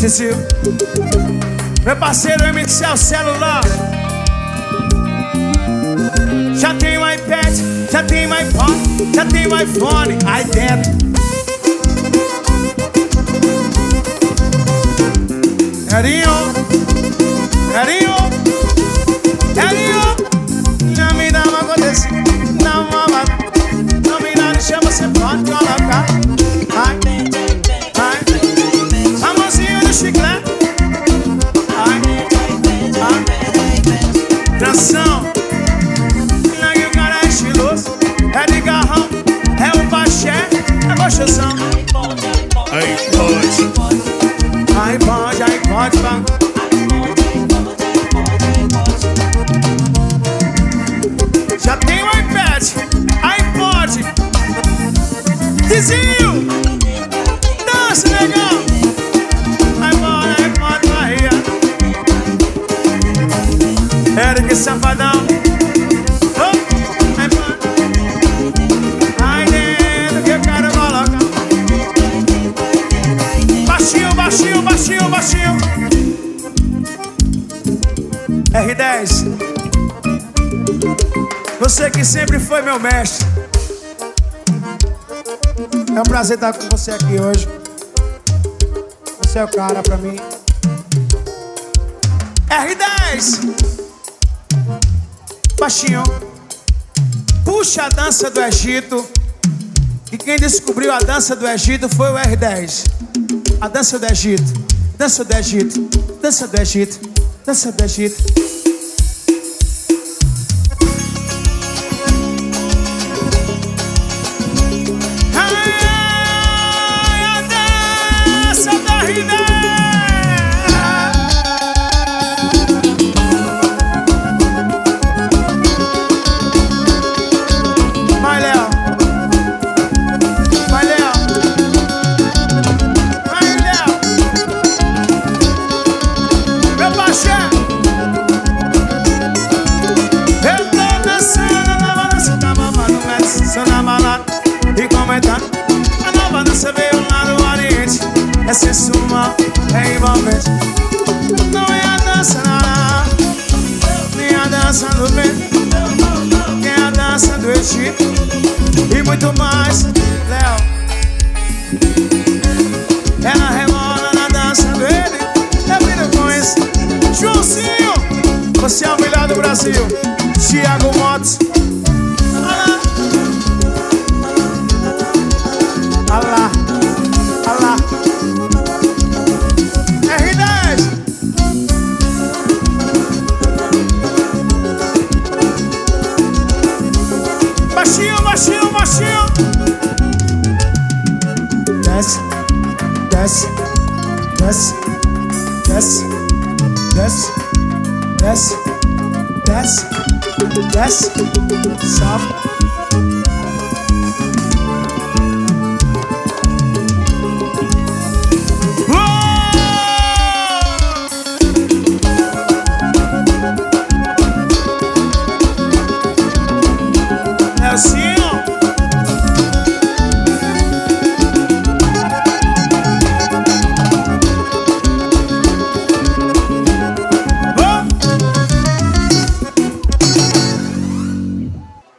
Zizinho, meu parceiro MCL Celular. Já tem o iPad, já tem o iPhone, já tem o iPhone aí dentro. Erinho, Erinho, Erinho, já me dá uma acontece, dá uma bata. Não me dá, deixa você pode colocar. Ai, ai, a mãozinha do chiclete. Ai, ai, tranção. E o cara é estiloso, é de garrão, é o Paché, é gostosão. Aí pode. Aí pode, aí pode, pá. Já tem o iPad, iPod. Zizinho, dança, negão. iPod, iPod, Bahia. Eric Safadão. Oh, iPod. Aí dentro que eu quero colocar. Baixinho, baixinho, baixinho, baixinho. R10, você que sempre foi meu mestre. É um prazer estar com você aqui hoje. Você é o cara pra mim. R10, baixinho. Puxa a dança do Egito. E quem descobriu a dança do Egito foi o R10. A dança do Egito, dança do Egito, dança do Egito, dança do Egito. E comentando, a nova dança veio lá do Oriente. É sensual, é envolvente. Não é a dança nem a dança do vento. É a dança do Egito e muito mais, Léo. Ela rebola na dança dele. Eu viro com isso. Joãozinho, você é o melhor do Brasil. Thiago Motos. Alá, alá. R10. Baixinho, baixinho, baixinho. Desce, desce, desce, desce, desce, desce, desce, desce, sobe.